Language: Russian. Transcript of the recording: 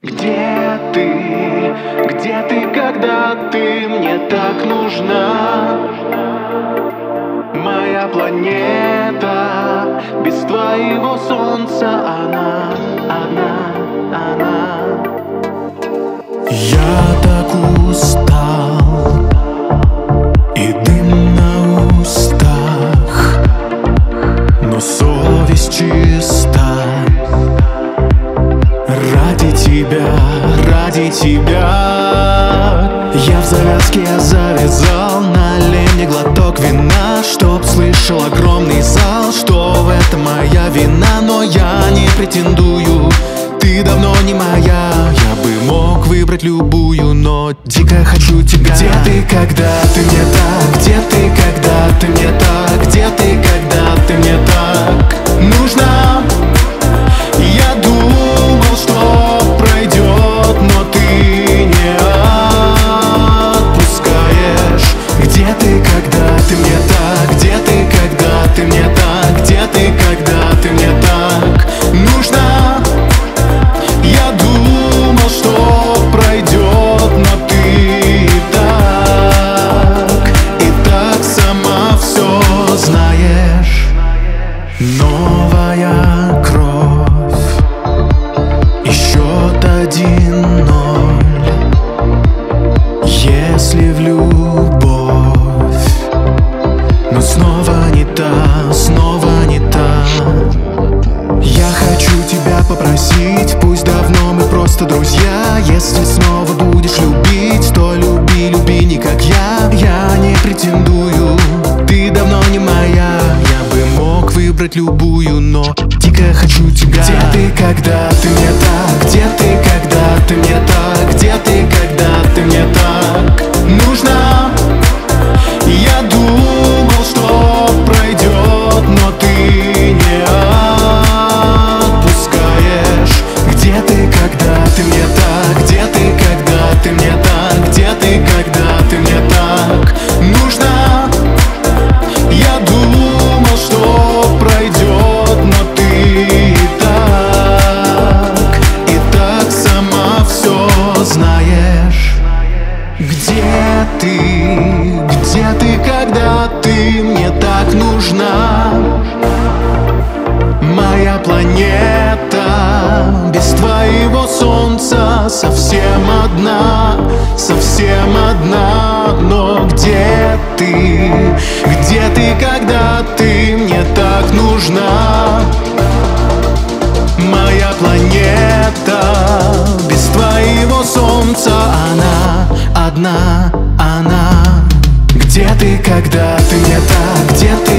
Где ты? Где ты, когда ты мне так нужна? Моя планета без твоего солнца, она. Я так устал, и дым на устах, но совесть чиста. Ради тебя я в завязке завязал. Налей мне глоток вина, чтоб слышал огромный зал, что в этом моя вина. Но я не претендую, ты давно не моя. Я бы мог выбрать любую, но дико хочу тебя. Где ты, когда ты мне так? Где ты, когда ты мне так? Где ты, когда ты мне так нужна? Я думал, что пройдет, но ты не отпускаешь. Где ты, когда ты мне так? Где ты, когда ты мне так? Где ты, когда ты мне так нужна? Я думал, что пройдет, но ты и так сама все знаешь. Новая кровь и счет 1-0. Если в любовь, но снова не та, снова не та. Я хочу тебя попросить, пусть давно мы просто друзья. Если снова будешь любить, то люби, люби не как я. Я не претендую, ты давно не моя. Я бы мог выбрать любую, но дико хочу тебя. Где ты, когда ты мне так? Где ты, когда ты мне так? Где ты, когда ты мне так нужна? Я думал, что пройдет, но ты не отпускаешь. Где ты, когда ты мне так? Где ты, когда ты мне так? Где ты, когда ты мне так нужна? Я думал, что пройдет, но ты и так сама все знаешь. Где ты, когда ты мне так нужна? Моя планета без твоего солнца совсем одна, совсем одна. Но где ты, когда ты мне так нужна? Моя планета без твоего солнца, она одна, она. Где ты, когда ты мне так? Где ты,